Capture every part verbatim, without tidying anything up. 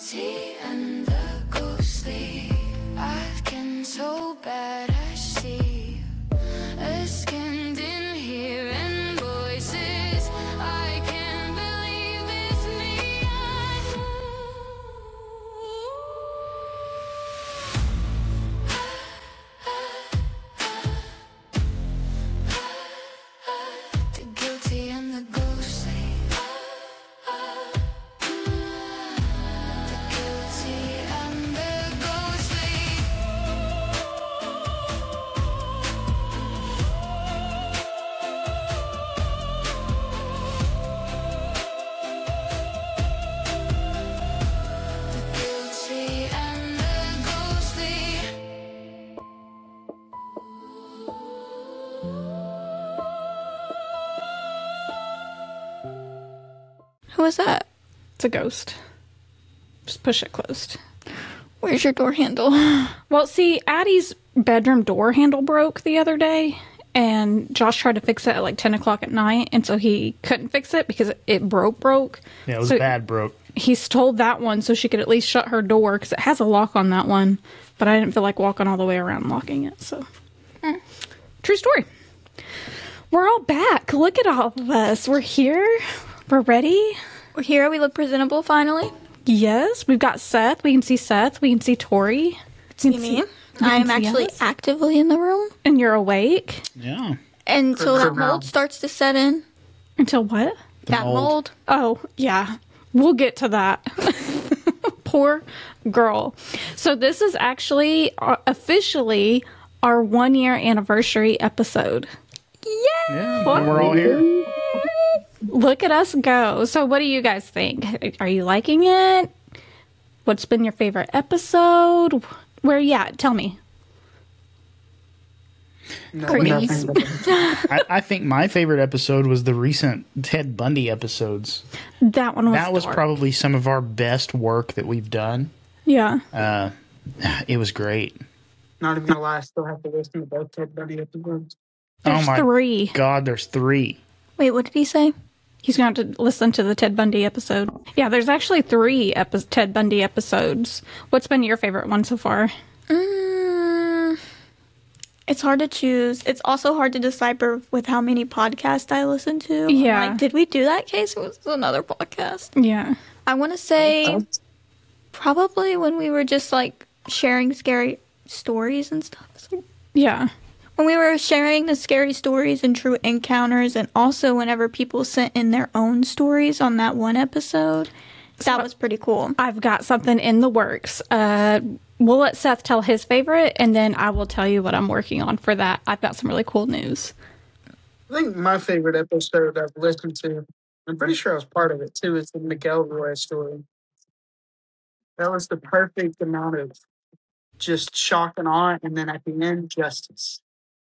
guilty and the ghostly. I've been so bad I see a skinned in hearing voices. I can't believe it's me. The guilty and the ghostly. The guilty and the ghostly. The guilty and the ghostly. Who was that? It's a ghost. Just push it closed. Where's your door handle? Well, see, Addie's bedroom door handle broke the other day, and Josh tried to fix it at like ten o'clock at night, and so he couldn't fix it because it broke, broke. Yeah, it was So bad broke. He stole that one so she could at least shut her door because it has a lock on that one, but I didn't feel like walking all the way around locking it, so. Mm. True story. We're all back. Look at all of us. We're here. We're ready. We're here. We look presentable finally. Yes, we've got Seth. We can see Seth. We can see Tori. See me? I am actually us. actively in the room And you're awake Yeah. until For that now. mold starts to set in. until what? That mold. mold. Oh, yeah. We'll get to that. Poor girl. So this is actually uh, officially our one year anniversary episode. Yay! Yeah. And we're all here. Look at us go. So what do you guys think? Are you liking it? What's been your favorite episode? Where you at? Tell me. No, Please. nothing. I, I think my favorite episode was the recent Ted Bundy episodes. That one was That was dark. probably some of our best work that we've done. Yeah. Uh, it was great. Not even gonna lie, I still have to listen to both Ted Bundy episodes. There's oh my three. God, there's three. Wait, what did he say? He's going to have to listen to the Ted Bundy episode. Yeah, there's actually three epi- Ted Bundy episodes. What's been your favorite one so far? Mm, it's hard to choose. It's also hard to decipher with how many podcasts I listen to. Yeah. Like, did we do that case? Or was it another podcast? Yeah. I want to say probably when we were just like sharing scary stories and stuff. Yeah. When we were sharing the scary stories and true encounters, and also whenever people sent in their own stories on that one episode, that was pretty cool. I've got something in the works. Uh, we'll let Seth tell his favorite, and then I will tell you what I'm working on for that. I've got some really cool news. I think my favorite episode I've listened to, I'm pretty sure I was part of it too, is the Miguel Roy story. That was the perfect amount of just shock and awe, and then at the end, justice.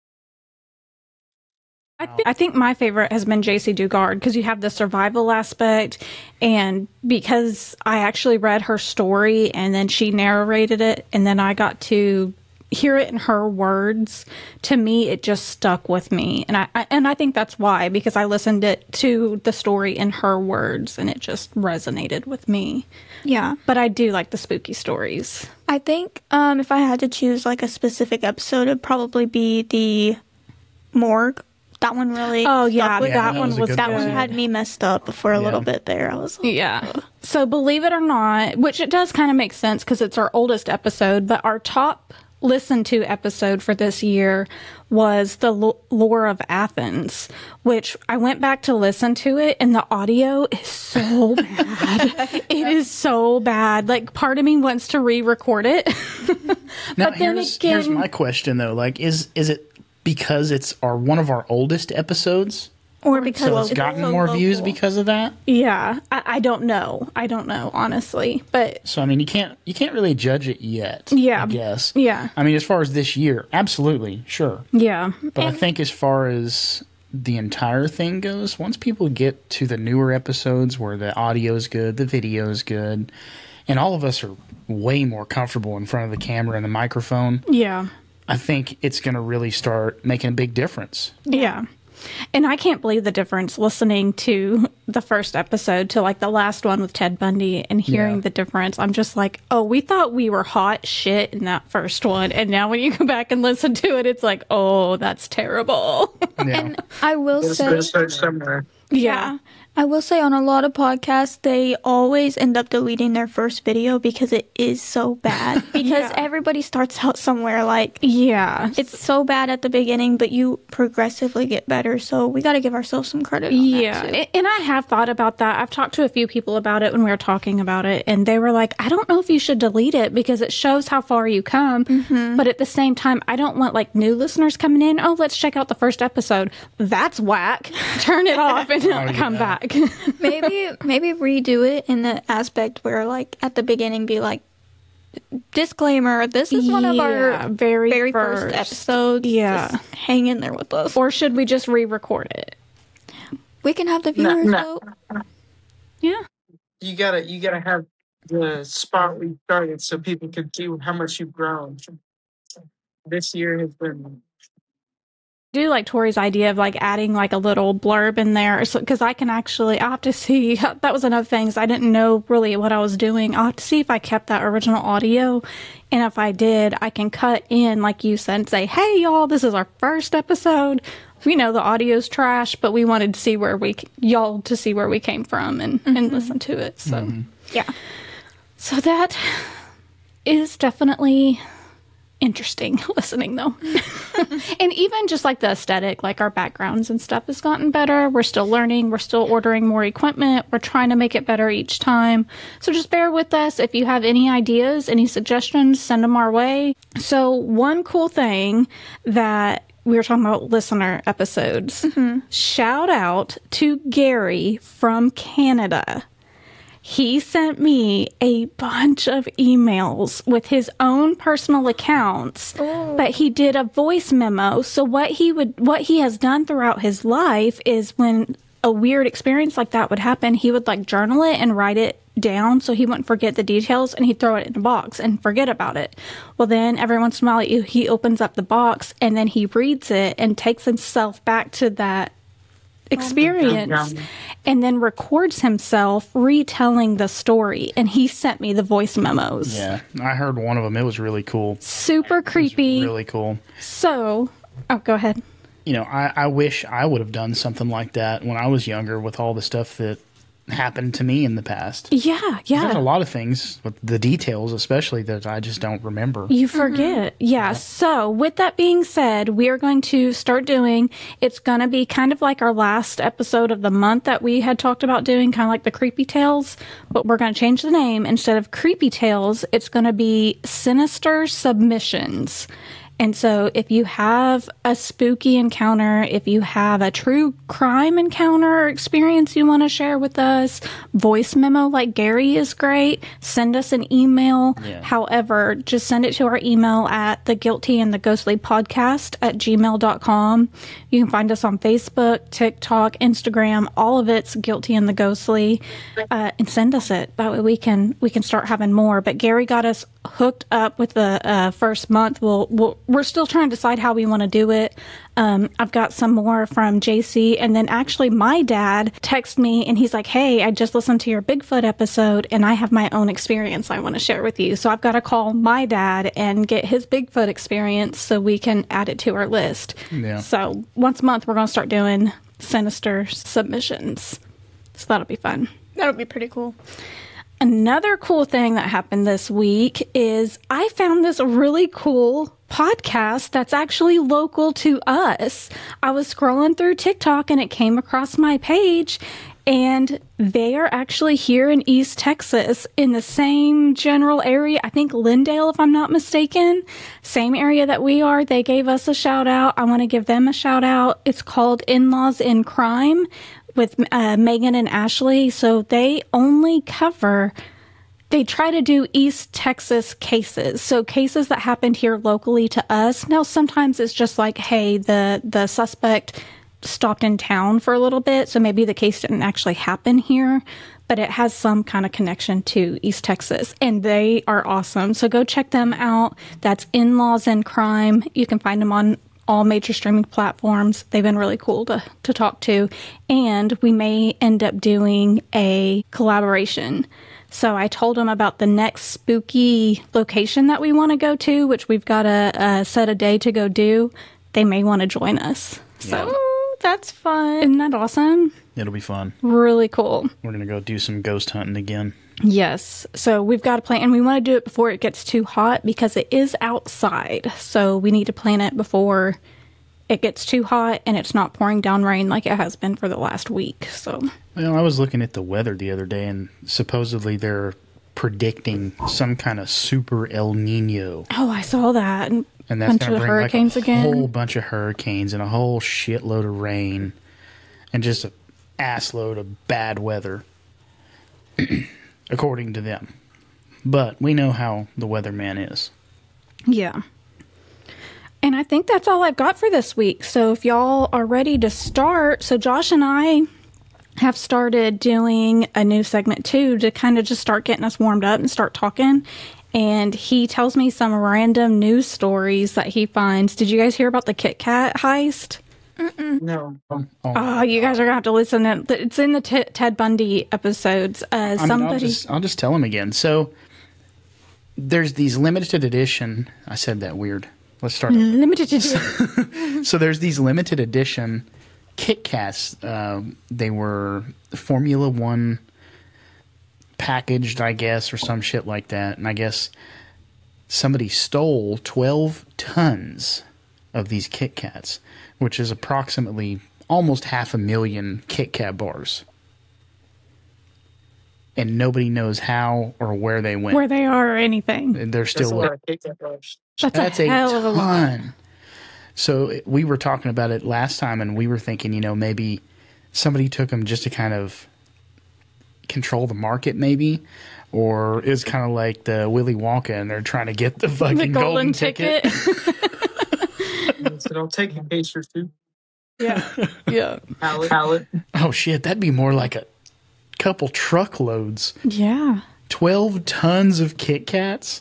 I, th- I think my favorite has been J C Dugard because you have the survival aspect, and because I actually read her story and then she narrated it, and then I got to hear it in her words. To me, it just stuck with me, and I, I and I think that's why, because I listened it to the story in her words, and it just resonated with me. Yeah. But I do like the spooky stories. I think um, if I had to choose like a specific episode, it'd probably be the morgue. That one really. Oh yeah, stuck with Yeah, that, that one was a was good That good. one had me messed up for a Yeah. little bit there. I was like, Yeah. So believe it or not, which it does kind of make sense because it's our oldest episode, but our top listened to episode for this year was the Lo- Lore of Athens, which I went back to listen to it, and the audio is so bad. It is so bad. Like, part of me wants to re-record it. Now, But then here's, here's again- my question though. Like, is is it because it's our one of our oldest episodes, or because so it's gotten so more views local. because of that? Yeah. I, I don't know. I don't know, honestly. But So I mean, you can't you can't really judge it yet. Yeah. I guess. yeah. I mean, as far as this year, absolutely, sure. Yeah. But I think as far as the entire thing goes, once people get to the newer episodes where the audio is good, the video is good, and all of us are way more comfortable in front of the camera and the microphone, Yeah. I think it's going to really start making a big difference. Yeah. And I can't believe the difference listening to the first episode to like the last one with Ted Bundy and hearing Yeah. the difference. I'm just like, oh, we thought we were hot shit in that first one. And now when you go back and listen to it, it's like, oh, that's terrible. Yeah. And I will It's say, going to start somewhere. yeah, I will say on a lot of podcasts, they always end up deleting their first video because it is so bad. Because Yeah. everybody starts out somewhere like, Yeah. it's so bad at the beginning, but you progressively get better. So we got to give ourselves some credit on Yeah, that too. a- and I have thought about that. I've talked to a few people about it when we were talking about it, and they were like, I don't know if you should delete it because it shows how far you come. Mm-hmm. But at the same time, I don't want like new listeners coming in. Oh, let's check out the first episode. That's whack. Turn it off and Oh, come yeah. back. maybe maybe redo it in the aspect where like at the beginning be like, disclaimer, this is one of our Yeah, very, very first. first, episodes. Yeah. Just hang in there with us. Or should we just re-record it? We can have the No, viewers no. vote. Yeah. You gotta, you gotta have the spot we started so people can see how much you've grown. This year has been. Do like Tori's idea of like adding like a little blurb in there because I can actually I have to see that was another thing is I didn't know really what I was doing. I'll have to see if I kept that original audio, and if I did, I can cut in like you said and say, hey y'all, this is our first episode. We know the audio's trash, but we wanted to see where we y'all to see where we came from and and listen to it. So Yeah. so that is definitely interesting listening though. And even just like the aesthetic, like our backgrounds and stuff has gotten better. We're still learning. We're still ordering more equipment. We're trying to make it better each time. So just bear with us. If you have any ideas, any suggestions, send them our way. So one cool thing that we were talking about listener episodes. Shout out to Gary from Canada. He sent me a bunch of emails with his own personal accounts, but he did a voice memo. So what he would, what he has done throughout his life is when a weird experience like that would happen, he would like journal it and write it down so he wouldn't forget the details, and he'd throw it in a box and forget about it. Well, then every once in a while he he opens up the box and then he reads it and takes himself back to that experience Yeah. and then records himself retelling the story, and he sent me the voice memos. Yeah, I heard one of them. It was really cool. Super creepy. Really cool. So, oh, go ahead. You know, I, I wish I would have done something like that when I was younger with all the stuff that happened to me in the past. Yeah, There's a yeah. lot of things, with the details especially, that I just don't remember. You forget. Yeah. So, with that being said, we are going to start doing, it's going to be kind of like our last episode of the month that we had talked about doing, kind of like the Creepy Tales, but we're going to change the name. Instead of Creepy Tales, it's going to be Sinister Submissions. And so if you have a spooky encounter, if you have a true crime encounter or experience you want to share with us, voice memo like Gary is great. Send us an email. Yeah. However, just send it to our email at the guilty and the ghostly podcast at gmail dot com. You can find us on Facebook, TikTok, Instagram, all of it's Guilty and the Ghostly. Uh, and send us it. That way we can, we can start having more. But Gary got us hooked up with the uh, first month. We'll, we'll, we're still trying to decide how we want to do it. Um, I've got some more from J C. And then actually my dad texted me and he's like, hey, I just listened to your Bigfoot episode and I have my own experience I want to share with you. So I've got to call my dad and get his Bigfoot experience so we can add it to our list. Yeah. So once a month, we're going to start doing sinister submissions. So that'll be fun. That'll be pretty cool. Another cool thing that happened this week is I found this really cool podcast that's actually local to us. I was scrolling through TikTok and it came across my page, and they are actually here in East Texas in the same general area. I think Lindale, if I'm not mistaken, same area that we are. They gave us a shout out. I want to give them a shout out. It's called In-Laws in Crime with uh, Megan and Ashley. So they only cover, they try to do East Texas cases. So cases that happened here locally to us. Now, sometimes it's just like, hey, the, the suspect stopped in town for a little bit. So maybe the case didn't actually happen here, but it has some kind of connection to East Texas, and they are awesome. So go check them out. That's In-Laws in Crime. You can find them on all major streaming platforms. They've been really cool to, to talk to. And we may end up doing a collaboration. So I told them about the next spooky location that we want to go to, which we've got a, a set a day to go do. They may want to join us. So Ooh, that's fun. isn't that awesome? It'll be fun. Really cool. We're going to go do some ghost hunting again. Yes. So we've got to plan, and we want to do it before it gets too hot because it is outside. So we need to plan it before it gets too hot and it's not pouring down rain like it has been for the last week. So, Well, I was looking at the weather the other day, and supposedly they're predicting some kind of super El Nino. oh, I saw that. And And that's bunch going to of bring hurricanes like a again. whole bunch of hurricanes and a whole shitload of rain and just a assload of bad weather, according to them. But we know how the weatherman is. Yeah. And I think that's all I've got for this week. So if y'all are ready to start, so Josh and I have started doing a new segment too to kind of just start getting us warmed up and start talking. And he tells me some random news stories that he finds. Did you guys hear about the Kit Kat heist? No. Oh, Oh, you guys are going to have to listen. To, it's in the t- Ted Bundy episodes. Uh, I mean, somebody... I'll just I'll just tell them again. So there's these limited edition. I said that weird. Let's start. over. Limited edition. So there's these limited edition Kit Kats. Uh, they were Formula One packaged, I guess, or some shit like that. And I guess somebody stole twelve tons of these Kit Kats, which is approximately almost half a million Kit Kat bars. And nobody knows how or where they went. Where they are or anything. They're That's still a lot of Kit Kat bars. That's, That's a a hell of a lot. ton. So it- we were talking about it last time, and we were thinking, you know, maybe somebody took them just to kind of control the market, maybe, or it's kind of like the Willy Wonka, and they're trying to get the fucking The golden, golden, ticket. I said, I'll take a case or two. yeah. Yeah. Pallet. Pallet. Oh shit, that'd be more like a couple truckloads. Yeah. Twelve tons of Kit Kats.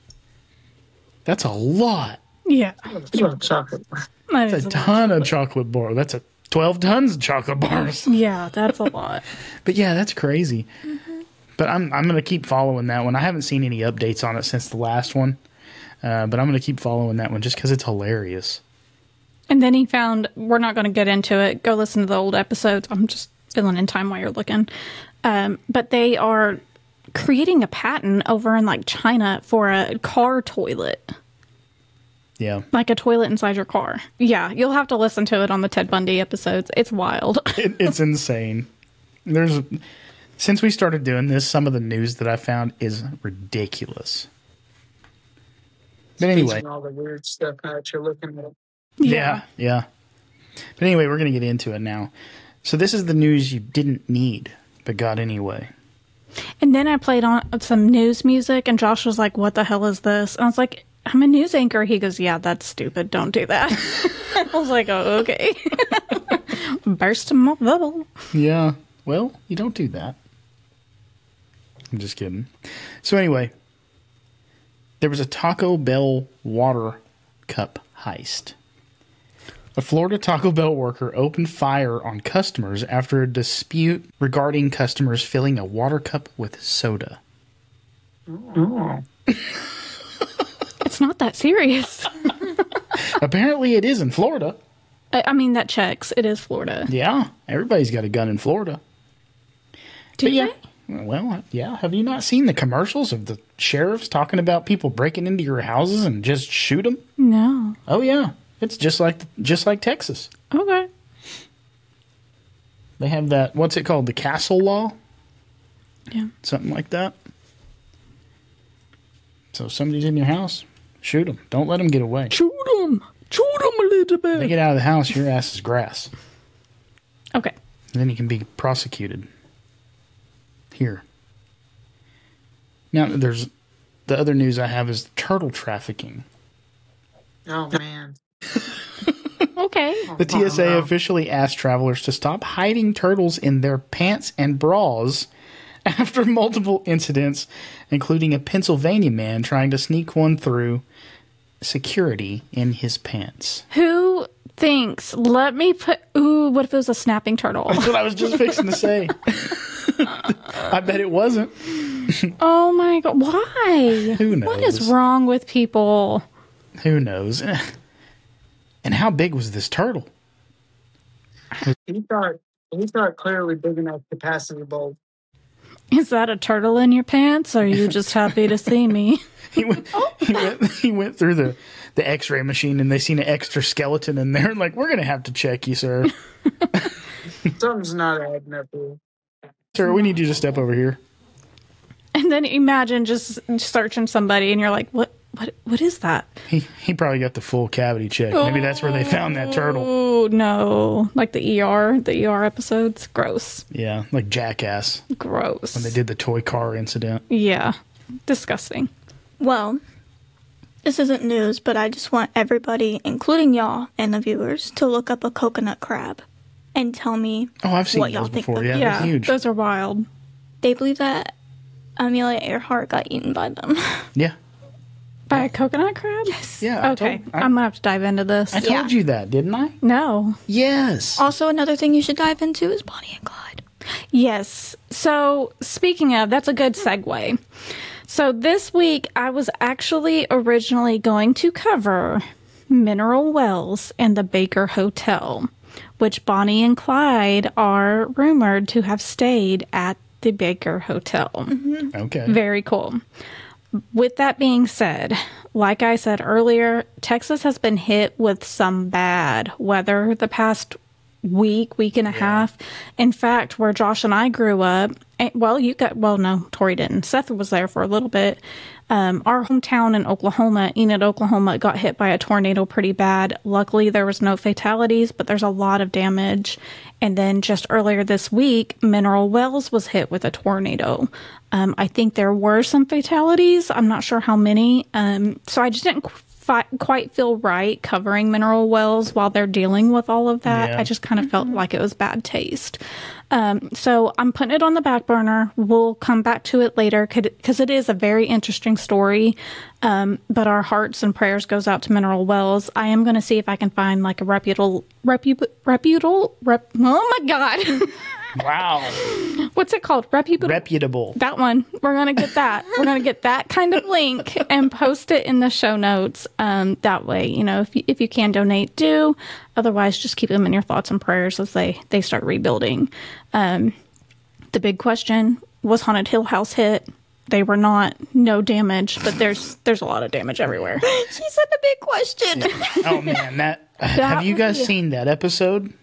That's a lot. Yeah. That's a lot of chocolate. That That's is a a lot. ton of chocolate bar. That's a twelve tons of chocolate bars. Yeah, that's a lot. But yeah, that's crazy. But I'm I'm gonna keep following that one. I haven't seen any updates on it since the last one, uh, but I'm gonna keep following that one just because it's hilarious. And then he found, we're not going to get into it. Go listen to the old episodes. I'm just filling in time while you're looking. Um, but they are creating a patent over in like China for a car toilet. Yeah, Like a toilet inside your car. Yeah, you'll have to listen to it on the Ted Bundy episodes. It's wild. it, it's insane. There's since we started doing this, some of the news that I found is ridiculous. But anyway, And all the weird stuff now that you're looking at. yeah, yeah. But anyway, we're gonna get into it now. So this is the news you didn't need, but got anyway. And then I played on some news music, and Josh was like, what the hell is this? And I was like, I'm a news anchor. He goes, yeah, that's stupid. Don't do that. I was like, oh, okay. Burst my bubble. Yeah. Well, you don't do that. I'm just kidding. So anyway, there was a Taco Bell water cup heist. A Florida Taco Bell worker opened fire on customers after a dispute regarding customers filling a water cup with soda. Oh. It's not that serious. Apparently it is in Florida. I, I mean, that checks. It is Florida. Yeah, everybody's got a gun in Florida. Do But yeah, they? well, yeah. Have you not seen the commercials of the sheriffs talking about people breaking into your houses and just shoot them? No. Oh yeah, it's just like just like Texas. Okay. They have that. What's it called? The castle law, Yeah. something like that. So if somebody's in your house, shoot them. Don't let them get away. Shoot them. Shoot them, If they Elizabeth. get out of the house, your ass is grass. Okay. And then you can be prosecuted. Here. Now, there's the other news I have is turtle trafficking. Oh, man. Okay. The T S A Oh, no. officially asked travelers to stop hiding turtles in their pants and bras after multiple incidents, including a Pennsylvania man trying to sneak one through security in his pants. Who thinks, let me put, ooh, what if it was a snapping turtle? That's what I was just fixing to say. I bet it wasn't. Oh my God. Why? Who knows? What is wrong with people? Who knows? And how big was this turtle? He thought he thought clearly big enough capacity bulb. Is that a turtle in your pants? Or are you just happy to see me? He went, he went, he went through the, the x-ray machine and they seen an extra skeleton in there. Like, we're going to have to check you, sir. Something's not adding up here. Sir, we need you to step over here. And then imagine just searching somebody and you're like, what, what, what is that? He he probably got the full cavity check. Maybe that's where they found that turtle. Oh, no. Like the E R, the E R episodes. Gross. Yeah, like Jackass Gross. when they did the toy car incident. Yeah. Disgusting. Well, this isn't news, but I just want everybody, including y'all and the viewers, to look up a coconut crab and tell me Oh, I've seen what y'all those think. before. of Yeah, them. they're huge. Those are wild. They believe that Amelia Earhart got eaten by them. Yeah. By a coconut crab? Yes. Yeah. I Okay. told- I, I'm going to have to dive into this. I told Yeah. you that, didn't I? No. Yes. Also, another thing you should dive into is Bonnie and Clyde. Yes. So, speaking of, that's a good segue. So, this week I was actually originally going to cover Mineral Wells and the Baker Hotel, which Bonnie and Clyde are rumored to have stayed at the Baker Hotel. Okay. Very cool. With that being said, like I said earlier, Texas has been hit with some bad weather the past week, week and a half. In fact, where Josh and I grew up, and, well, you got, well, no, Tori didn't. Seth was there for a little bit. Um, our hometown in Oklahoma, Enid, Oklahoma, got hit by a tornado pretty bad. Luckily, there was no fatalities, but there's a lot of damage. And then just earlier this week, Mineral Wells was hit with a tornado. Um, I think there were some fatalities. I'm not sure how many. Um, so I just didn't fi- quite feel right covering Mineral Wells while they're dealing with all of that. Yeah. I just kind of felt like it was bad taste. Um, so I'm putting it on the back burner. We'll come back to it later because it is a very interesting story. Um, but our hearts and prayers goes out to Mineral Wells. I am going to see if I can find like a reputable, repu- reputable, rep, oh my God. Wow. What's it called? Reputable. Reputable. That one. We're going to get that. We're going to get that kind of link and post it in the show notes. Um, that way, you know, if you, if you can donate, do. Otherwise, just keep them in your thoughts and prayers as they, they start rebuilding. Um, the big question, was Haunted Hill House hit? They were not. No damage, but there's there's a lot of damage everywhere. She said the big question. Oh, man. That, have you guys seen that episode?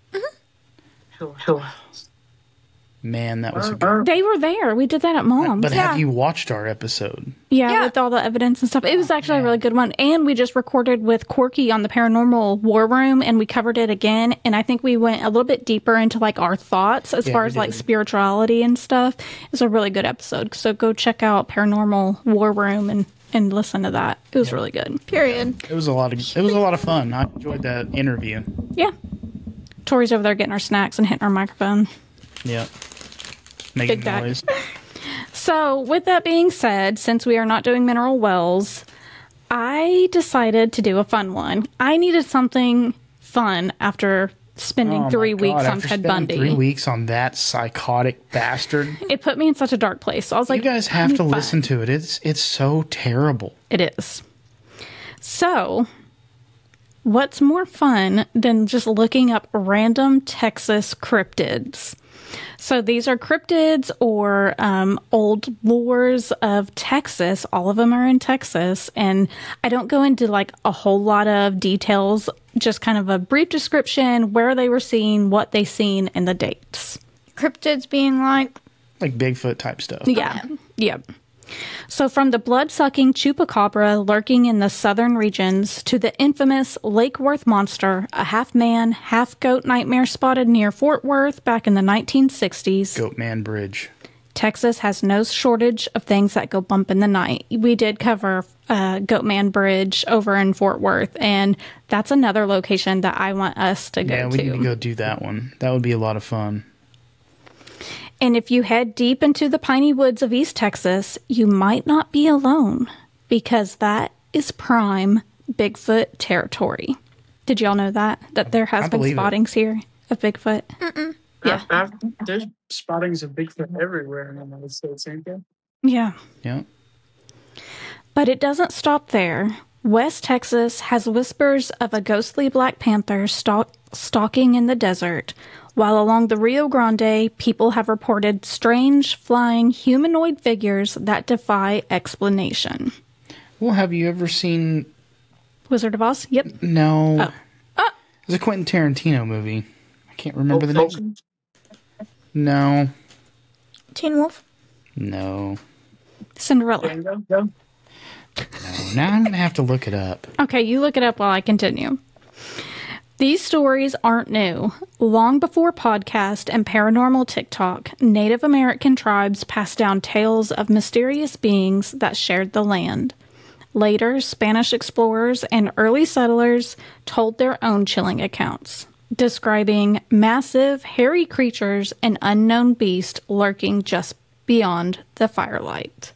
Hill, Hill House. Man, that was a good. They were there. We did that at Mom's. But yeah. have you watched our episode? Yeah, Yeah. with all the evidence and stuff. It was actually a really good one. And we just recorded with Corky on the Paranormal War Room, and we covered it again. And I think we went a little bit deeper into like our thoughts as Yeah, far we as like did. spirituality and stuff. It's a really good episode. So go check out Paranormal War Room and and listen to that. It was really good. Period. It was a lot of it was a lot of fun. I enjoyed that interview. Yeah. Tori's over there getting our snacks and hitting our microphone. Yeah. Making Big back. noise. So, with that being said, since we are not doing Mineral Wells, I decided to do a fun one. I needed something fun after spending Oh my three God, weeks on after Ted spending Bundy. Three weeks on that psychotic bastard. It put me in such a dark place. So I was like, You guys I have need to fun. listen to it. It's it's so terrible. It is. So, what's more fun than just looking up random Texas cryptids? So these are cryptids or um, old lores of Texas. All of them are in Texas. And I don't go into like a whole lot of details, just kind of a brief description, where they were seen, what they seen, and the dates. Cryptids being like, Like Bigfoot type stuff. Yeah. Yep. So from the blood-sucking chupacabra lurking in the southern regions to the infamous Lake Worth monster, a half-man, half-goat nightmare spotted near Fort Worth back in the nineteen sixties, Goatman Bridge. Texas has no shortage of things that go bump in the night. We did cover uh, Goatman Bridge over in Fort Worth, and that's another location that I want us to go Yeah, we to. need to go do that one. That would be a lot of fun. And if you head deep into the piney woods of East Texas, you might not be alone, because that is prime Bigfoot territory. Did y'all know that? That there has I been believe it. spottings here of Bigfoot? Yeah. I've, I've, there's spottings of Bigfoot everywhere in the United States, ain't there? Yeah. Yeah. But it doesn't stop there. West Texas has whispers of a ghostly Black Panther stalk- stalking in the desert, while along the Rio Grande, people have reported strange, flying humanoid figures that defy explanation. Well, have you ever seen... Wizard of Oz? Yep. No. Oh. Ah. It's a Quentin Tarantino movie. I can't remember the Pulp name. Fiction? No. Teen Wolf. No. Cinderella. Django? No? No. Now I'm going to have to look it up. Okay, you look it up while I continue. These stories aren't new. Long before podcast and paranormal TikTok, Native American tribes passed down tales of mysterious beings that shared the land. Later, Spanish explorers and early settlers told their own chilling accounts, describing massive, hairy creatures and unknown beasts lurking just beyond the firelight.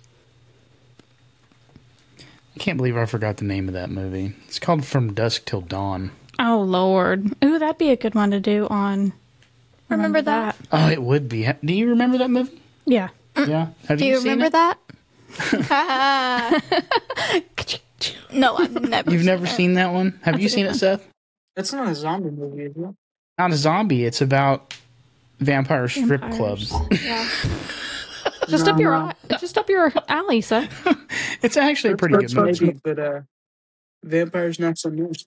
I can't believe I forgot the name of that movie. It's called From Dusk Till Dawn. Oh, Lord. Ooh, that'd be a good one to do on... Remember that? Oh, it would be. Ha- Do you remember that movie? Yeah. Yeah. Have Do you seen remember it? that? No, I've never. You've seen never it. seen that one? Have you seen it, Seth? That's not a zombie movie, is it? Not a zombie. It's about vampire strip Vampires. clubs. Yeah. Just No, up your no. just up your alley, sir. It's actually a pretty good That's movie. maybe, but uh, vampires not so much.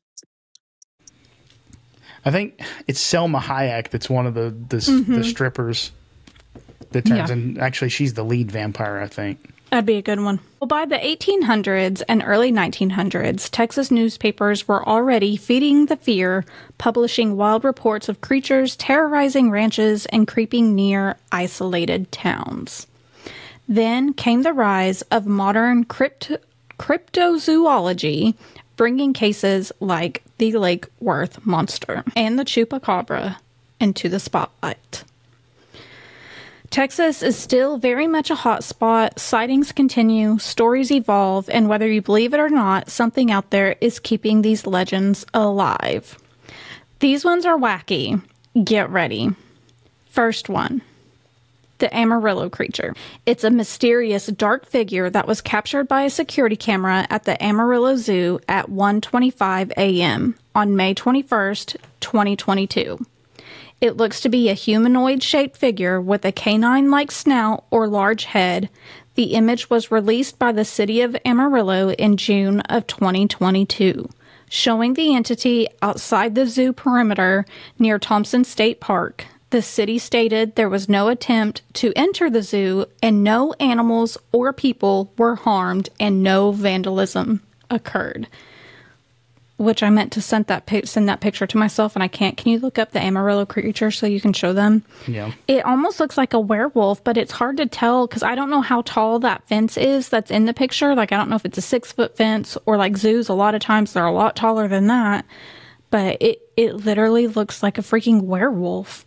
I think it's Selma Hayek that's one of the the, Mm-hmm. the strippers that turns Yeah. in. Actually, she's the lead vampire, I think. That'd be a good one. Well, by the eighteen hundreds and early nineteen hundreds, Texas newspapers were already feeding the fear, publishing wild reports of creatures terrorizing ranches and creeping near isolated towns. Then came the rise of modern crypt- cryptozoology, bringing cases like the Lake Worth monster and the chupacabra into the spotlight. Texas is still very much a hotspot. Sightings continue, stories evolve, and whether you believe it or not, something out there is keeping these legends alive. These ones are wacky. Get ready. First one. The Amarillo creature. It's a mysterious dark figure that was captured by a security camera at the Amarillo Zoo at one twenty-five a.m. on May twenty-first, twenty twenty-two. It looks to be a humanoid-shaped figure with a canine-like snout or large head. The image was released by the city of Amarillo in June of twenty twenty-two, showing the entity outside the zoo perimeter near Thompson State Park. The city stated there was no attempt to enter the zoo and no animals or people were harmed and no vandalism occurred. Which I meant to send that pic- send that picture to myself and I can't. Can you look up the Amarillo creature so you can show them? Yeah. It almost looks like a werewolf, but it's hard to tell because I don't know how tall that fence is that's in the picture. Like, I don't know if it's a six foot fence or like zoos. A lot of times they're a lot taller than that. But it, it literally looks like a freaking werewolf.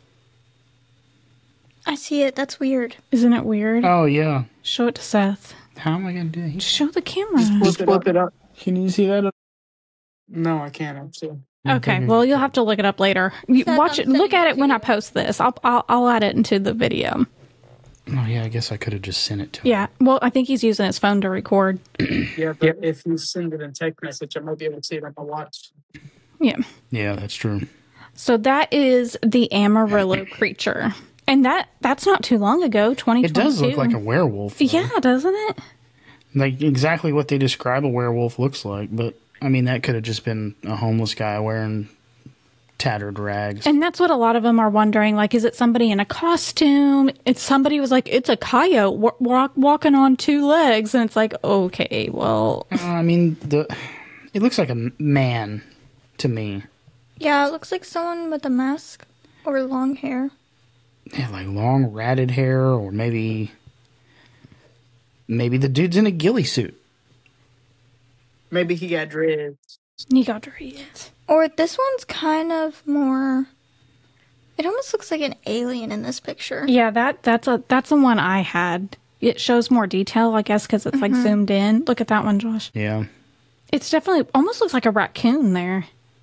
I see it. That's weird. Isn't it weird? Oh, yeah. Show it to Seth. How am I going to do it? Show the camera. Just flip it up. Can you see that? No, I can't actually. Okay, well, you'll have to look it up later. You Seth, watch I'm it. Look sending at it it to when you. I post this. I'll, I'll I'll add it into the video. Oh, yeah, I guess I could have just sent it to him. Yeah. Well, I think he's using his phone to record. Yeah, but if you send it in text message, I might be able to see it on my watch. Yeah. Yeah, that's true. So that is the Amarillo creature, and that that's not too long ago. Twenty. It does look like a werewolf. though. Yeah, doesn't it? Like exactly what they describe a werewolf looks like. But, I mean, that could have just been a homeless guy wearing tattered rags. And that's what a lot of them are wondering. Like, is it somebody in a costume? It's somebody was like, it's a coyote wa- walk, walking on two legs, and it's like, okay, well, Uh, I mean, the it looks like a man to me. Yeah, it looks like someone with a mask or long hair. Yeah, like long ratted hair, or maybe maybe the dude's in a ghillie suit. Maybe he got dreads. you got to read it. Or this one's kind of more. It almost looks like an alien in this picture. Yeah, that that's a that's the one I had. It shows more detail, I guess, because it's like zoomed in. Look at that one, Josh. Yeah, It's definitely almost looks like a raccoon there.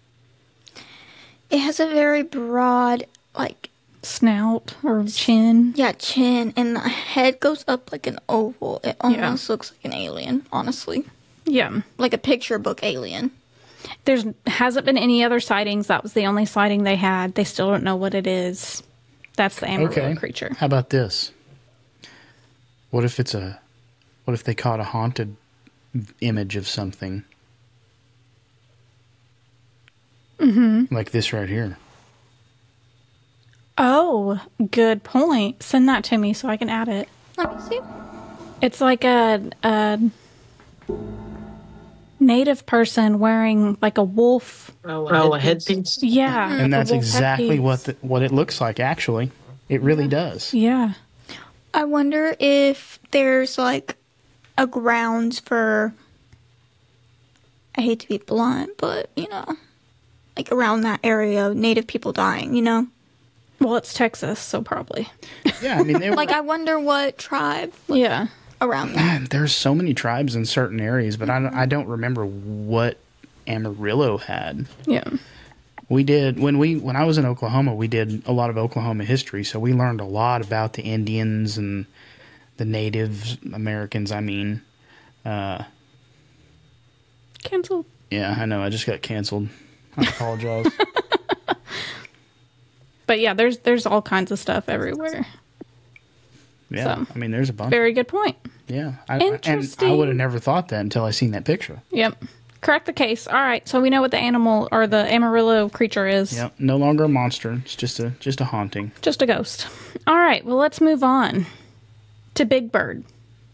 It has a very broad, like, Snout or chin. yeah, chin, and the head goes up like an oval. It almost looks like an alien, honestly. Yeah. Like a picture book alien. There's hasn't been any other sightings. That was the only sighting they had. They still don't know what it is. That's the Amarillo Okay. creature. How about this? What if it's a, what if they caught a haunted image of something? Mm-hmm. Like this right here. Oh, good point. Send that to me so I can add it. Let me see. It's like a, a native person wearing like a wolf. Oh, oh a headpiece. Yeah. And a that's wolf exactly headpiece. what the, what it looks like, actually. It really does. Yeah. I wonder if there's like a grounds for, I hate to be blunt, but you know, like around that area, native people dying, you know? Well, it's Texas, so probably. Yeah, I mean, they were, Like, I wonder what tribe Yeah. around that. man, there's so many tribes in certain areas, but I, don't- I don't remember what Amarillo had. Yeah. We did when we when I was in Oklahoma, we did a lot of Oklahoma history, so we learned a lot about the Indians and the Native Americans. I mean, uh, Canceled. yeah, I know. I just got canceled. I apologize. But yeah, there's there's all kinds of stuff everywhere. Yeah, So, I mean, there's a bunch. Very good point. Yeah, I, and I Interesting. would have never thought that until I seen that picture. Yep. Correct the case. All right, so we know what the animal or the Amarillo creature is. Yep, no longer a monster. It's just a just a haunting. Just a ghost. All right, well, let's move on to Big Bird.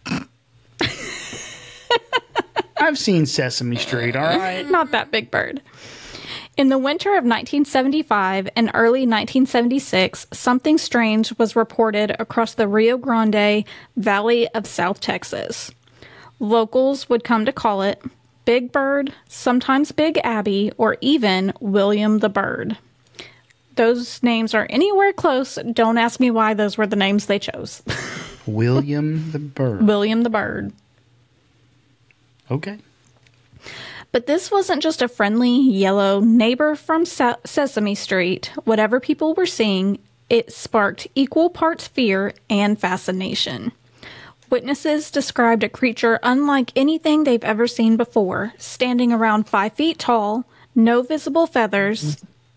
I've seen Sesame Street. All right. Not that Big Bird. In the winter of nineteen seventy-five and early nineteen seventy-six, something strange was reported across the Rio Grande Valley of South Texas. Locals would come to call it Big Bird, sometimes Big Abby, or even William the Bird. Those names are anywhere close. Don't ask me why those were the names they chose. William the Bird. William the Bird. Okay. But this wasn't just a friendly yellow neighbor from Se- Sesame Street. Whatever people were seeing, it sparked equal parts fear and fascination. Witnesses described a creature unlike anything they've ever seen before, standing around five feet tall, no visible feathers,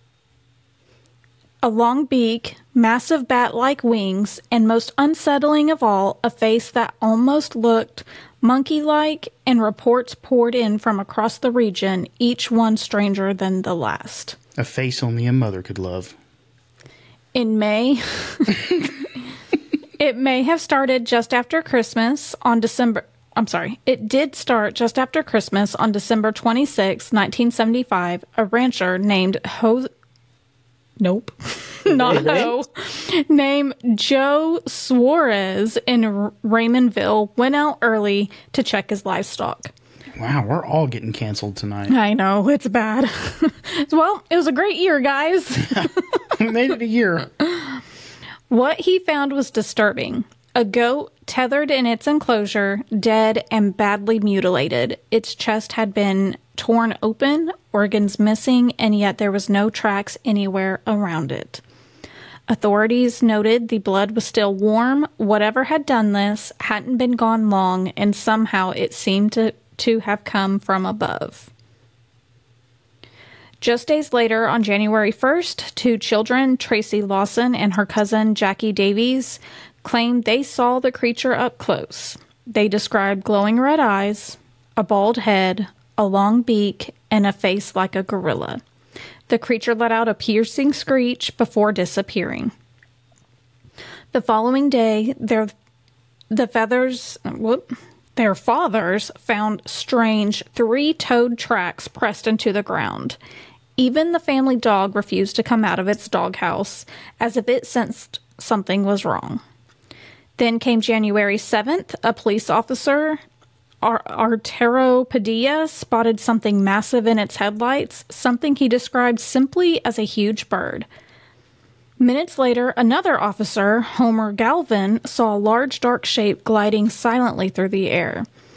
a long beak, massive bat-like wings, and most unsettling of all, a face that almost looked monkey-like, and reports poured in from across the region, each one stranger than the last. A face only a mother could love. In May, it may have started just after Christmas on December. I'm sorry. It did start just after Christmas on December twenty-sixth, nineteen seventy-five. A rancher named Ho. Nope. Not Ho. Named Joe Suarez in R- Raymondville went out early to check his livestock. Wow, we're all getting canceled tonight. I know, it's bad. Well, it was a great year, guys. We made it a year. What he found was disturbing. A goat tethered in its enclosure, dead and badly mutilated. Its chest had been torn open, organs missing, and yet there was no tracks anywhere around it. Authorities noted the blood was still warm. Whatever had done this hadn't been gone long, and somehow it seemed to, to have come from above. Just days later, on January first, two children, Tracy Lawson and her cousin Jackie Davies, claimed they saw the creature up close. They described glowing red eyes, a bald head, a long beak, and a face like a gorilla. The creature let out a piercing screech before disappearing. The following day, their the feathers, whoop, their fathers found strange three-toed tracks pressed into the ground. Even the family dog refused to come out of its doghouse, as if it sensed something was wrong. Then came January seventh, a police officer, Ar- Arturo Padilla, spotted something massive in its headlights, something he described simply as a huge bird. Minutes later, another officer, Homer Galvin, saw a large dark shape gliding silently through the air.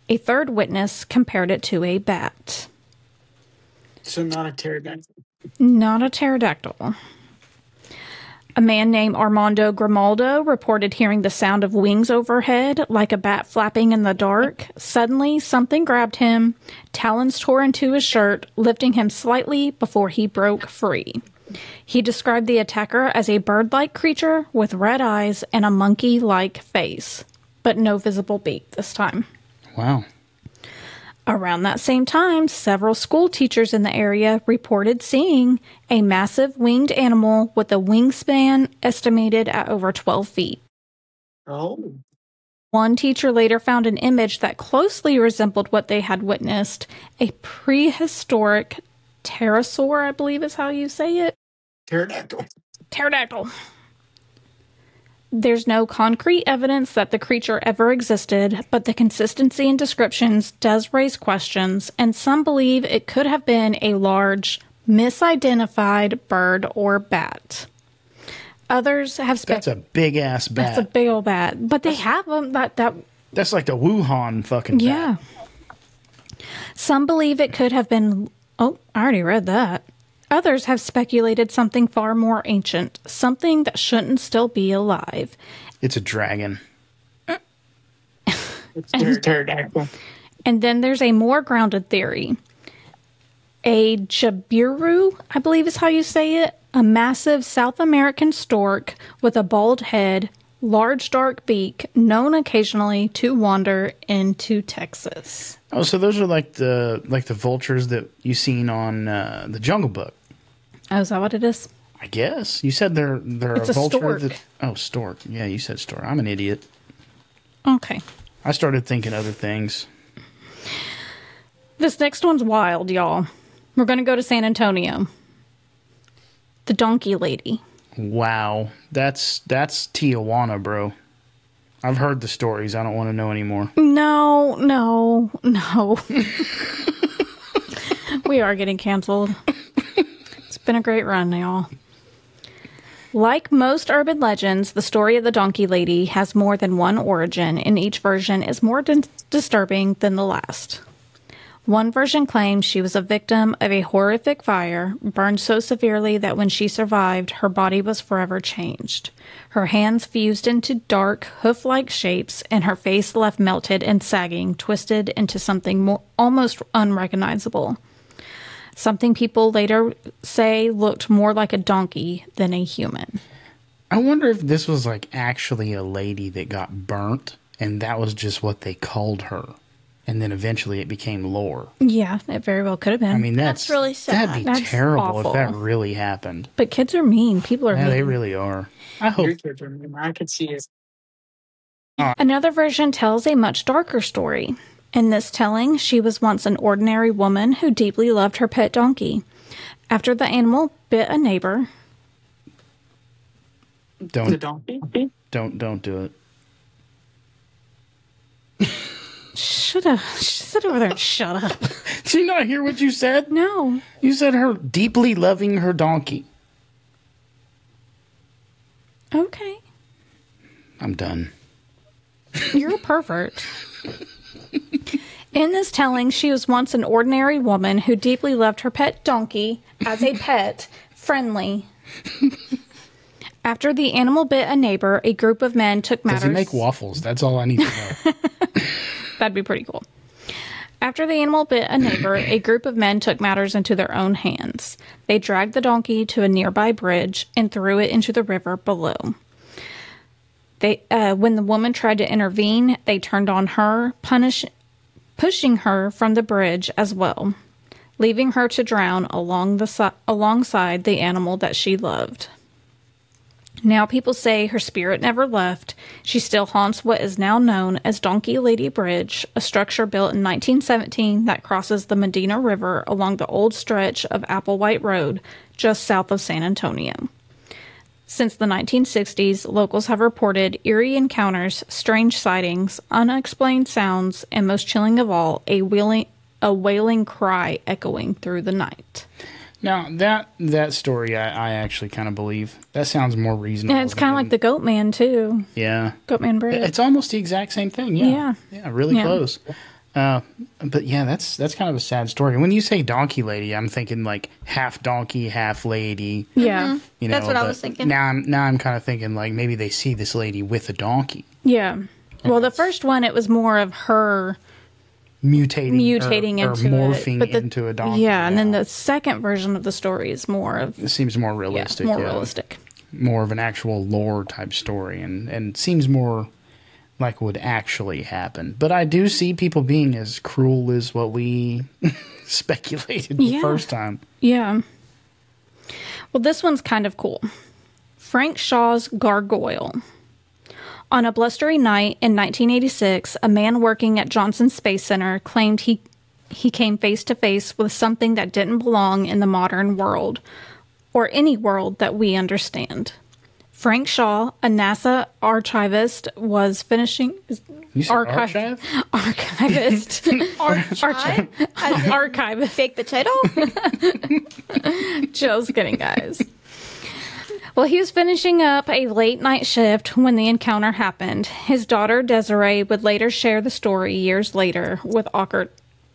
A third witness compared it to a bat. So not a pterodactyl. Not a pterodactyl. A man named Armando Grimaldo reported hearing the sound of wings overhead, like a bat flapping in the dark. Suddenly, something grabbed him. Talons tore into his shirt, lifting him slightly before he broke free. He described the attacker as a bird-like creature with red eyes and a monkey-like face, but no visible beak this time. Wow. Around that same time, several school teachers in the area reported seeing a massive winged animal with a wingspan estimated at over twelve feet. Oh. One teacher later found an image that closely resembled what they had witnessed, a prehistoric pterosaur, I believe is how you say it. Pterodactyl. Pterodactyl. There's no concrete evidence that the creature ever existed, but the consistency in descriptions does raise questions, and some believe it could have been a large, misidentified bird or bat. Others have spec- That's a big ass bat. That's a big old bat, but they have them that that That's like the Wuhan fucking yeah. bat. Some believe it could have been. Oh, I already read that. Others have speculated something far more ancient, something that shouldn't still be alive. It's a dragon. It's a pterodactyl. And then there's a more grounded theory. A jabiru, I believe is how you say it, a massive South American stork with a bald head, large dark beak, known occasionally to wander into Texas. Oh, so those are like the like the vultures that you seen on uh, the Jungle Book. Oh, is that what it is? I guess you said they're they're It's a a vulture. stork. That, oh, stork. Yeah, you said stork. I'm an idiot. Okay. I started thinking other things. This next one's wild, y'all. We're going to go to San Antonio. The Donkey Lady. Wow, that's that's Tijuana, bro. I've heard the stories. I don't want to know anymore. No, no, no. We are getting canceled. It's been a great run, y'all. Like most urban legends, the story of the Donkey Lady has more than one origin, and each version is more dis- disturbing than the last. One version claims she was a victim of a horrific fire, burned so severely that when she survived, her body was forever changed. Her hands fused into dark, hoof-like shapes, and her face left melted and sagging, twisted into something more, almost unrecognizable. Something people later say looked more like a donkey than a human. I wonder if this was like actually a lady that got burnt, and that was just what they called her. And then eventually it became lore. Yeah, it very well could have been. I mean, that's, That's really sad. That'd be That's terrible awful. if that really happened. But kids are mean. People are Yeah, mean. they really are. I hope. Your kids are mean. I could see it. Another version tells a much darker story. In this telling, she was once an ordinary woman who deeply loved her pet donkey. After the animal bit a neighbor, The Don't donkey? don't don't do it. shut up. Sit over there and shut up. Did you not hear what you said? No. You said her deeply loving her donkey. Okay. I'm done. You're a pervert. In this telling, she was once an ordinary woman who deeply loved her pet donkey as a pet, friendly. After the animal bit a neighbor, a group of men took matters... Does he make waffles? That's all I need to know. That'd be pretty cool. After the animal bit a neighbor, a group of men took matters into their own hands. They dragged the donkey to a nearby bridge and threw it into the river below. They, uh, when the woman tried to intervene, they turned on her, punish, pushing her from the bridge as well, leaving her to drown along the si- alongside the animal that she loved. Now people say her spirit never left. She still haunts what is now known as Donkey Lady Bridge, a structure built in nineteen seventeen that crosses the Medina River along the old stretch of Applewhite Road, just south of San Antonio. Since the nineteen sixties, locals have reported eerie encounters, strange sightings, unexplained sounds, and most chilling of all, a wailing, a wailing cry echoing through the night. Now that that story, I, I actually kind of believe. That sounds more reasonable. Yeah, it's kind of like the Goat Man, too. yeah. Goat Man Bridge. It's almost the exact same thing. Yeah, Yeah. yeah, really Yeah. close. Uh, but yeah, that's that's kind of a sad story. When you say donkey lady, I'm thinking like half donkey, half lady. Yeah. You know, That's what I but was thinking. Now I'm now I'm kind of thinking like maybe they see this lady with a donkey Yeah. Well, the first one, it was more of her mutating, mutating or, or into morphing it. But the, into a donkey. Yeah, and then the second version of the story is more of it seems more yeah, realistic. more yeah. realistic. More of an actual lore type story, and and seems more like would actually happen. But I do see people being as cruel as what we speculated Yeah. the first time. Yeah. Well, this one's kind of cool. Frank Shaw's Gargoyle. On a blustery night in nineteen eighty-six, a man working at Johnson Space Center claimed he he came face to face with something that didn't belong in the modern world, or any world that we understand. Frank Shaw, a NASA archivist, was finishing You said archive, archive? archivist, Archive? As in archivist. baked potato? Just kidding, guys. Well, he was finishing up a late night shift when the encounter happened. His daughter, Desiree, would later share the story years later with awkward.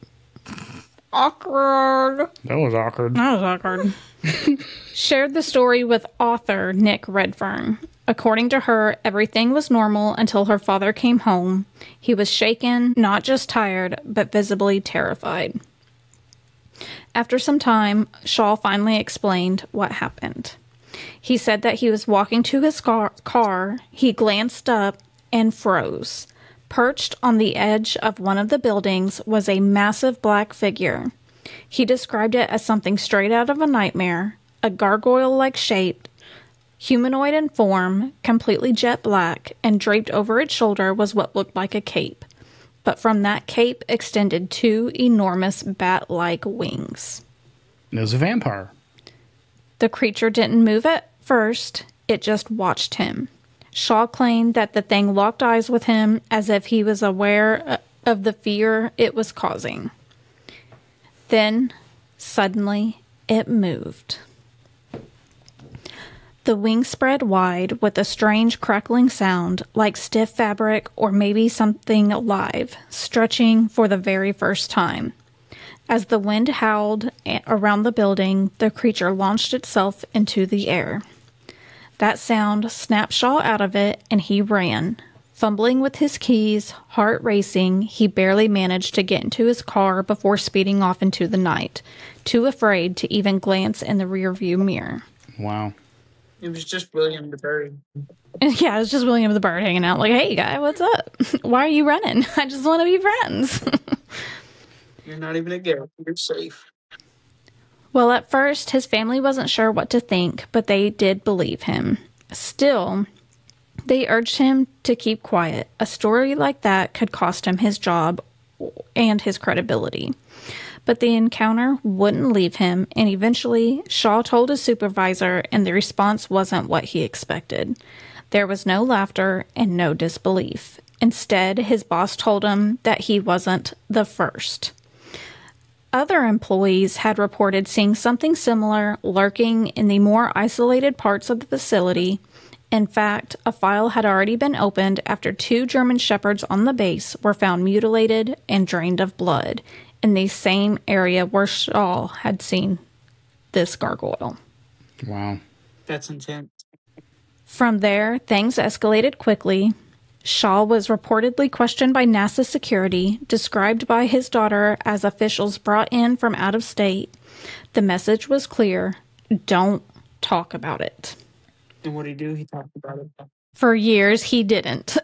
Awkward. That was awkward. That was awkward. Shared the story with author Nick Redfern. According to her, everything was normal until her father came home. He was shaken, not just tired, but visibly terrified. After some time, Shaw finally explained what happened. He said that he was walking to his car, car, he glanced up and froze. Perched on the edge of one of the buildings was a massive black figure. He described it as something straight out of a nightmare, a gargoyle-like shape, humanoid in form, completely jet black, and draped over its shoulder was what looked like a cape. But from that cape extended two enormous bat-like wings. It was a vampire. The creature didn't move at first, it just watched him. Shaw claimed that the thing locked eyes with him as if he was aware of the fear it was causing. Then, suddenly, it moved. The wings spread wide with a strange crackling sound, like stiff fabric or maybe something alive, stretching for the very first time. As the wind howled around the building, the creature launched itself into the air. That sound snapped Shaw out of it, and he ran. Fumbling with his keys, heart racing, he barely managed to get into his car before speeding off into the night, too afraid to even glance in the rearview mirror. Wow. It was just William the Bird. Yeah, it was just William the Bird hanging out like, hey, guy, what's up? Why are you running? I just want to be friends. You're not even a ghost. You're safe. Well, at first, his family wasn't sure what to think, but they did believe him. Still, they urged him to keep quiet. A story like that could cost him his job and his credibility. But the encounter wouldn't leave him, and eventually Shaw told his supervisor, and the response wasn't what he expected. There was no laughter and no disbelief. Instead, his boss told him that he wasn't the first. Other employees had reported seeing something similar lurking in the more isolated parts of the facility. In fact, a file had already been opened after two German shepherds on the base were found mutilated and drained of blood in the same area where Shaw had seen this gargoyle. Wow. That's intense. From there, things escalated quickly. Shaw was reportedly questioned by NASA security, described by his daughter as officials brought in from out of state. The message was clear: don't talk about it. And what did he do? He talked about it. For years, he didn't.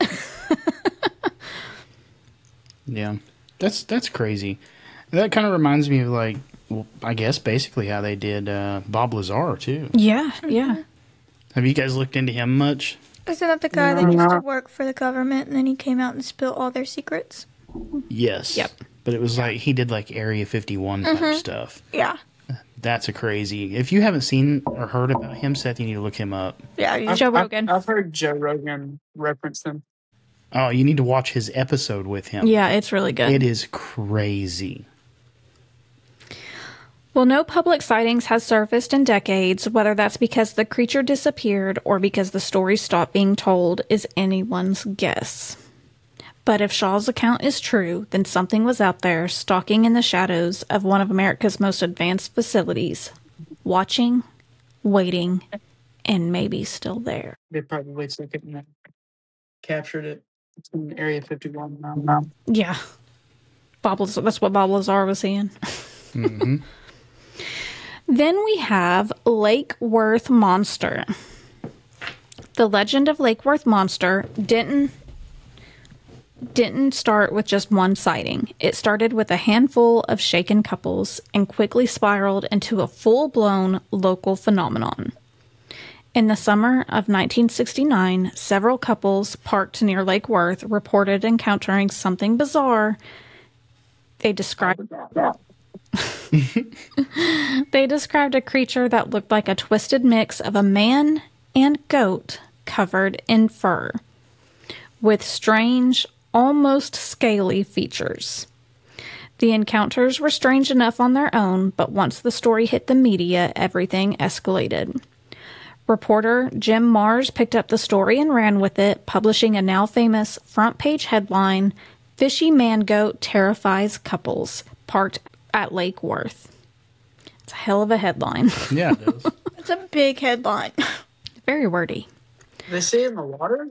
Yeah. That's that's crazy. That kind of reminds me of, like, well, I guess basically how they did uh, Bob Lazar, too. Yeah, yeah. Have you guys looked into him much? Isn't that the guy that used to work for the government and then he came out and spilled all their secrets? Yes. Yep. But it was like, he did like Area fifty-one type stuff. Yeah. That's a crazy. If you haven't seen or heard about him, Seth, you need to look him up. Yeah, you I've, Joe I've- Rogan. I've, heard Joe Rogan reference him. Oh, you need to watch his episode with him. Yeah, it's really good. It is crazy. Well, no public sightings has surfaced in decades. Whether that's because the creature disappeared or because the story stopped being told is anyone's guess. But if Shaw's account is true, then something was out there stalking in the shadows of one of America's most advanced facilities, watching, waiting, and maybe still there. They probably wait so they couldn't have captured it. It's in Area fifty-one now. now. Yeah. Bob, Laz- that's what Bob Lazar was saying. Mm-hmm. Then we have Lake Worth Monster. The legend of Lake Worth Monster didn't didn't start with just one sighting. It started with a handful of shaken couples and quickly spiraled into a full-blown local phenomenon. In the summer of nineteen sixty-nine, several couples parked near Lake Worth reported encountering something bizarre. They described They described a creature that looked like a twisted mix of a man and goat covered in fur, with strange, almost scaly features. The encounters were strange enough on their own, but once the story hit the media, everything escalated. Reporter Jim Mars picked up the story and ran with it, publishing a now famous front-page headline, "Fishy Man Goat Terrifies Couples Parked at Lake Worth." It's a hell of a headline. Yeah, it is. It's a big headline. Very wordy. They say in the water?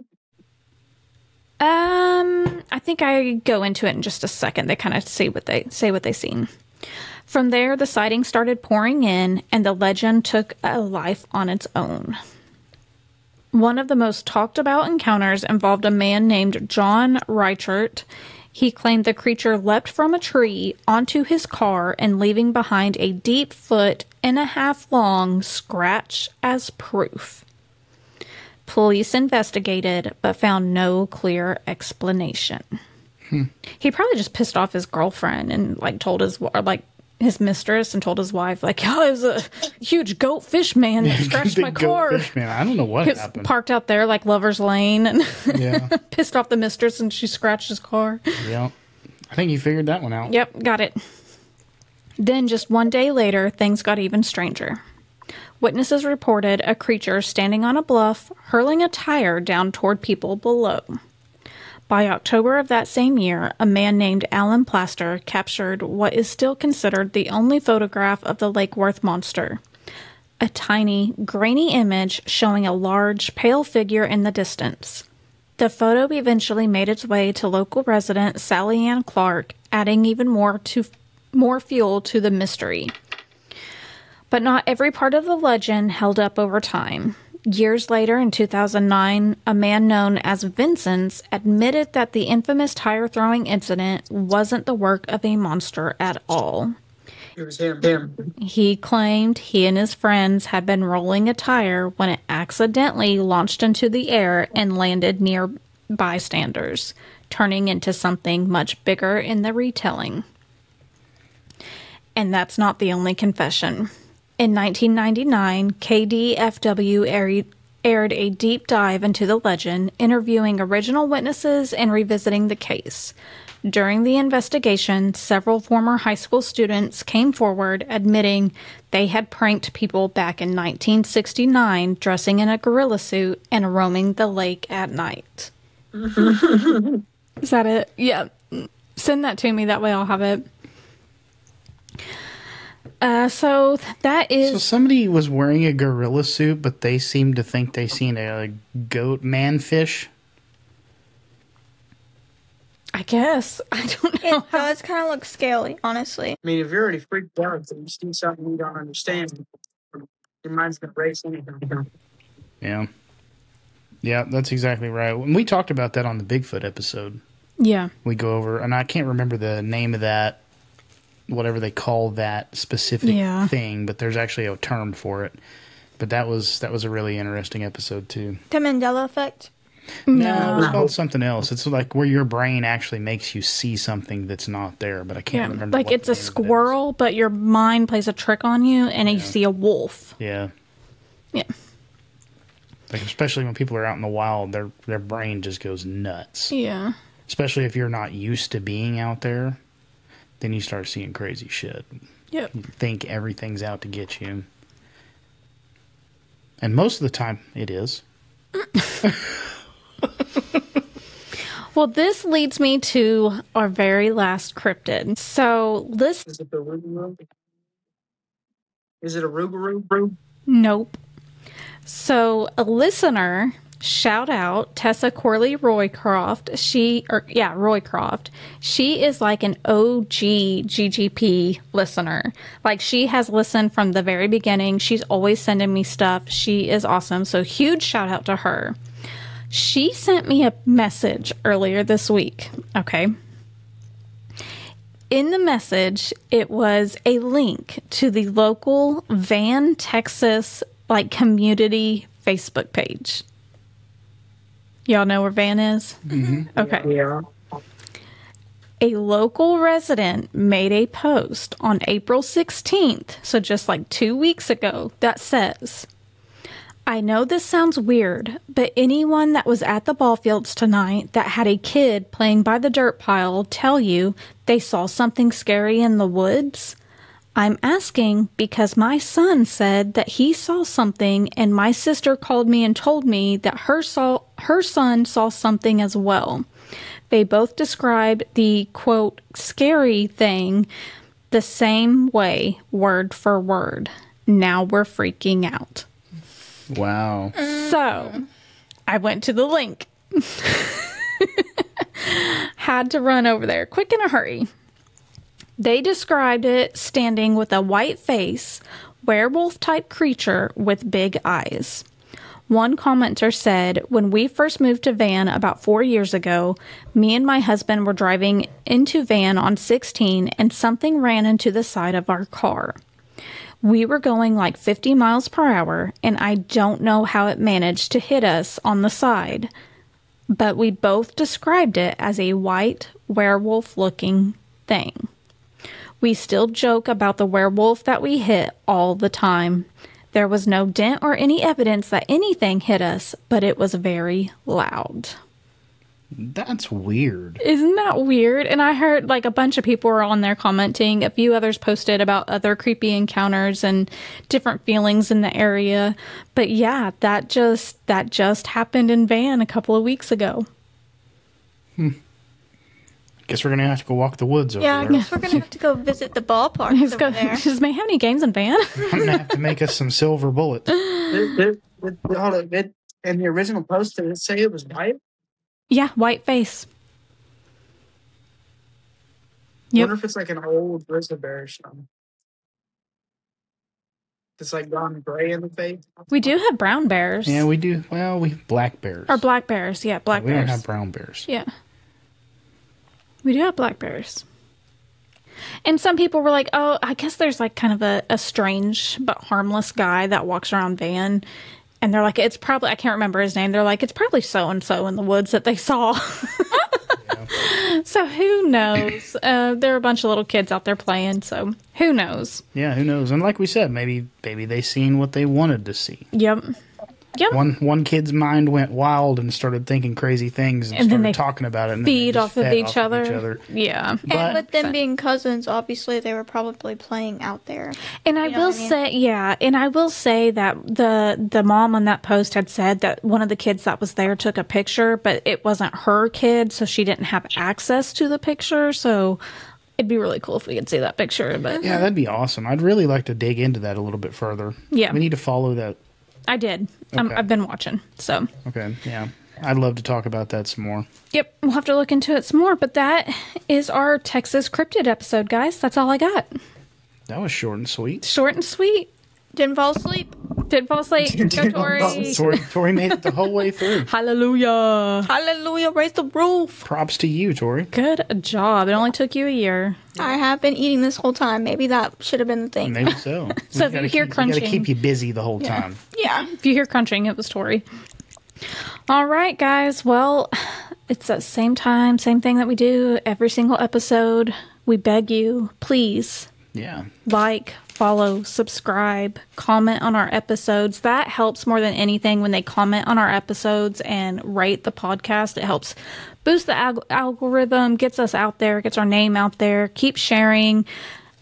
Um, I think I go into it in just a second. They kind of say what they say what they seen. From there, the sightings started pouring in, and the legend took a life on its own. One of the most talked about encounters involved a man named John Reichert. He claimed the creature leapt from a tree onto his car and leaving behind a deep foot and a half long scratch as proof. Police investigated, but found no clear explanation. Hmm. He probably just pissed off his girlfriend and like told his or like his mistress and told his wife like, "Oh, it was a huge goat fish man that scratched Big my goat car." fish man. I don't know what He was happened. parked out there like Lover's Lane and Yeah. pissed off the mistress and she scratched his car. Yeah. I think you figured that one out. Yep, got it. Then just one day later, things got even stranger. Witnesses reported a creature standing on a bluff, hurling a tire down toward people below. By October of that same year, a man named Alan Plaster captured what is still considered the only photograph of the Lake Worth monster. A tiny, grainy image showing a large, pale figure in the distance. The photo eventually made its way to local resident Sally Ann Clark, adding even more to more fuel to the mystery. But not every part of the legend held up over time. Years later, in two thousand nine, a man known as Vincent admitted that the infamous tire-throwing incident wasn't the work of a monster at all. It was him. him. He claimed he and his friends had been rolling a tire when it accidentally launched into the air and landed near bystanders, turning into something much bigger in the retelling. And that's not the only confession. In nineteen ninety-nine, K D F W aired, aired a deep dive into the legend, interviewing original witnesses and revisiting the case. During the investigation, several former high school students came forward admitting they had pranked people back in nineteen sixty-nine, dressing in a gorilla suit and roaming the lake at night. Is that it? Yeah. Send that to me. That way I'll have it. Uh, so that is... So somebody was wearing a gorilla suit, but they seemed to think they seen a goat manfish. I guess. I don't know. It does kind of look scaly, honestly. I mean, if you're already freaked out and you see something you don't understand, your mind's going to race anything. Yeah. Yeah, that's exactly right. When we talked about that on the Bigfoot episode, Yeah. we go over, and I can't remember the name of that, whatever they call that specific Yeah. thing, but there's actually a term for it. But that was that was a really interesting episode too. The Mandela effect. No, it was No. called something else. It's like where your brain actually makes you see something that's not there, but I can't Yeah. remember. Like what it's the a name of it is. squirrel, but your mind plays a trick on you and you see a wolf. Yeah. Yeah. Like especially when people are out in the wild, their their brain just goes nuts. Yeah. Especially if you're not used to being out there, then you start seeing crazy shit. Yep. You think everything's out to get you. And most of the time, it is. Well, this leads me to our very last cryptid. So, this. Is it the Rougarou? Is it a Rougarou? Nope. So, a listener, shout out Tessa Corley Roycroft. She, or yeah, Roycroft. She is like an O G G G P listener. Like, she has listened from the very beginning. She's always sending me stuff. She is awesome. So, huge shout out to her. She sent me a message earlier this week. Okay. In the message, it was a link to the local Van, Texas, like community Facebook page. Y'all know where Van is? Mm-hmm. Okay. Yeah. A local resident made a post on April sixteenth, so just like two weeks ago, that says, I know this sounds weird, but anyone that was at the ball fields tonight that had a kid playing by the dirt pile tell you they saw something scary in the woods? I'm asking because my son said that he saw something and my sister called me and told me that her saw her son saw something as well. They both described the, quote, scary thing the same way, word for word. Now we're freaking out. Wow. So, I went to the link. Had to run over there quick in a hurry. They described it standing with a white face, werewolf-type creature with big eyes. One commenter said, when we first moved to Van about four years ago, me and my husband were driving into Van on sixteen and something ran into the side of our car. We were going like fifty miles per hour, and I don't know how it managed to hit us on the side, but we both described it as a white werewolf-looking thing. We still joke about the werewolf that we hit all the time. There was no dent or any evidence that anything hit us, but it was very loud. That's weird. Isn't that weird? And I heard like a bunch of people were on there commenting. A few others posted about other creepy encounters and different feelings in the area. But yeah, that just that just happened in Van a couple of weeks ago. Hmm. Guess we're gonna have to go walk the woods over Yeah, I there. guess we're gonna have to go visit the ballpark Just over go, there. does May have any games in Van? I'm gonna have to make us some silver bullets. It, it, it, hold on, it, in the original post, did it say it was white? Yeah, white face. I Yep. wonder if it's like an old grizzly bear or something. It's like gone gray in the face. We do have brown bears. Yeah, we do. Well, we have black bears. Or black bears. Yeah, black we bears. don't have brown bears. Yeah. We do have black bears. And some people were like, oh, I guess there's like kind of a, a strange but harmless guy that walks around Van. And they're like, it's probably, I can't remember his name. They're like, it's probably so-and-so in the woods that they saw. Yeah. So who knows? Uh, there are a bunch of little kids out there playing. So who knows? Yeah, who knows? And like we said, maybe maybe they seen what they wanted to see. Yep. Yep. One one kid's mind went wild and started thinking crazy things and, And then started they talking about it. And Feed then they off just of fed each off other. Of each other. Yeah. And But- with them being cousins, obviously they were probably playing out there. And I You know will what I mean? say, yeah, and I will say that the the mom on that post had said that one of the kids that was there took a picture, but it wasn't her kid, so she didn't have access to the picture. So it'd be really cool if we could see that picture. But Yeah, that'd be awesome. I'd really like to dig into that a little bit further. Yeah. We need to follow that. I did. I'm, Okay. I've been watching. So Okay, yeah. I'd love to talk about that some more. yep, we'll have to look into it some more. But that is our Texas cryptid episode, guys. That's all I got. That was short and sweet. Short and sweet. Didn't fall asleep. Did fall asleep. Go, Didn't fall Tori. asleep. Tori, Tori made it the whole way through. Hallelujah. Hallelujah, raise the roof. Props to you, Tori. Good job. It only took you a year. I have been eating this whole time. Maybe that should have been the thing. Maybe so. So We if you gotta hear keep, we crunching- gotta keep you busy the whole time. Yeah. If you hear crunching, it was Tori. All right, guys. Well, it's the same time, same thing that we do every single episode. We beg you, please Yeah. like, follow, subscribe, comment on our episodes. That helps more than anything when they comment on our episodes and rate the podcast. It helps boost the alg- algorithm, gets us out there, gets our name out there. Keep sharing.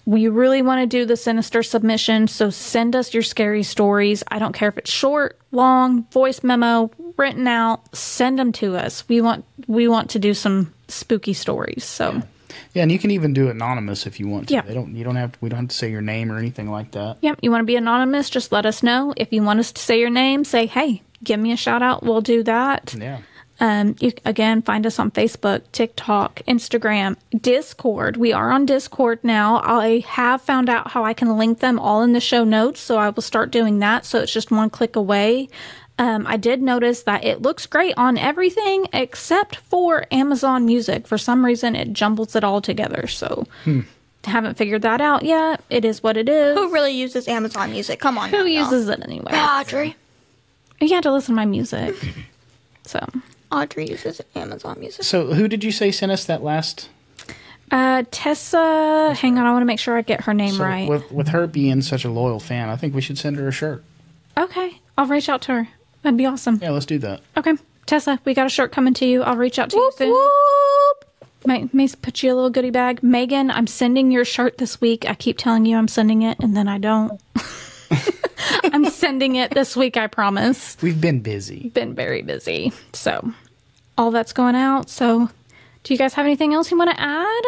We really want to do the Sinister submission, so send us your scary stories. I don't care if it's short, long, voice memo, written out. Send them to us. We want we want to do some spooky stories. So, Yeah, yeah, and you can even do it anonymous if you want to. Yeah. They don't. You don't have. We don't have to say your name or anything like that. yep. You want to be anonymous? Just let us know. If you want us to say your name, say, "Hey, give me a shout out." We'll do that. Yeah. Um, you again find us on Facebook, TikTok, Instagram, Discord. We are on Discord now. I have found out how I can link them all in the show notes, so I will start doing that. So it's just one click away. Um, I did notice that it looks great on everything except for Amazon Music. For some reason, it jumbles it all together. So haven't figured that out yet. It is what it is. Who really uses Amazon Music? Come on. Who now, y'all. uses it anyway? Audrey. You had to listen to my music. So. Audrey uses Amazon Music. So who did you say sent us that last? Uh, Tessa, hang on, I want to make sure I get her name So right. with with her being such a loyal fan, I think we should send her a shirt. Okay, I'll reach out to her. That'd be awesome. Yeah, let's do that. Okay, Tessa, we got a shirt coming to you. I'll reach out to Whoop, you soon. whoop. May, may put you a little goodie bag. Megan, I'm sending your shirt this week. I keep telling you I'm sending it, and then I don't. I'm sending it this week, I promise. We've been busy. Been very busy. So, all that's going out. So, do you guys have anything else you want to add?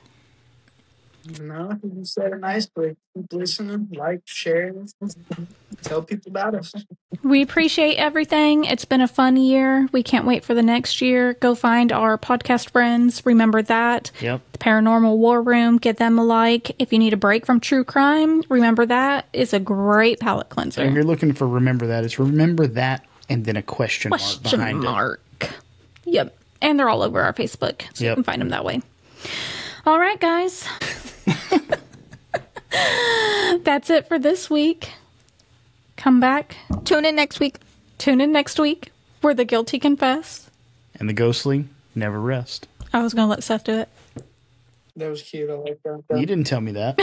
No, you said it nicely. Keep listening, like, share, tell people about us. We appreciate everything. It's been a fun year. We can't wait for the next year. Go find our podcast friends. Remember that. Yep. The Paranormal War Room. Give them a like. If you need a break from true crime, remember that is a great palate cleanser. If you're looking for remember that, it's remember that and then a question, Question mark behind mark. Yep. And they're all over our Facebook, so you Yep. can find them that way. All right, guys. That's it for this week. Come back. Tune in next week. Tune in next week where the guilty confess. it. And the ghostly never rest. I was going to let Seth do it. That was cute. I like that. You didn't tell me that.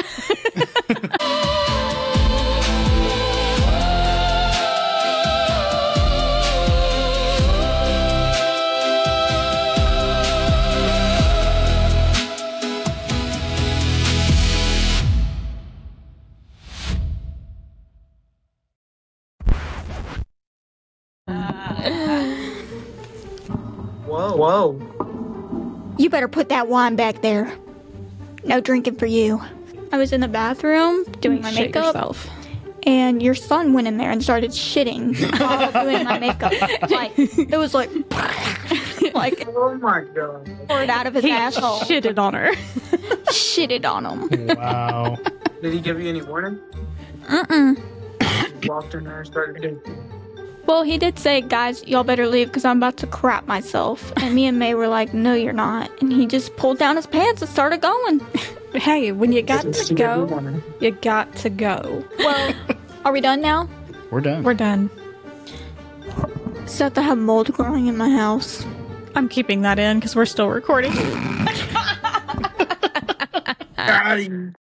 Whoa. Whoa. You better put that wine back there. No drinking for you. I was in the bathroom doing my Shit makeup, yourself. and your son went in there and started shitting while doing my makeup. Like, it was like, like Oh my god. poured out of his He asshole. shitted on her. Shitted on him. Wow. Did he give you any warning? Mm-mm. He walked in there and started doing. Well, he did say, guys, y'all better leave because I'm about to crap myself. And me and May were like, no, you're not. And he just pulled down his pants and started going. Hey, when you got Didn't to see every go, warning. you got to go. Well, are we done now? We're done. We're done. Except I have mold growing in my house. I'm keeping that in because we're still recording. Got him.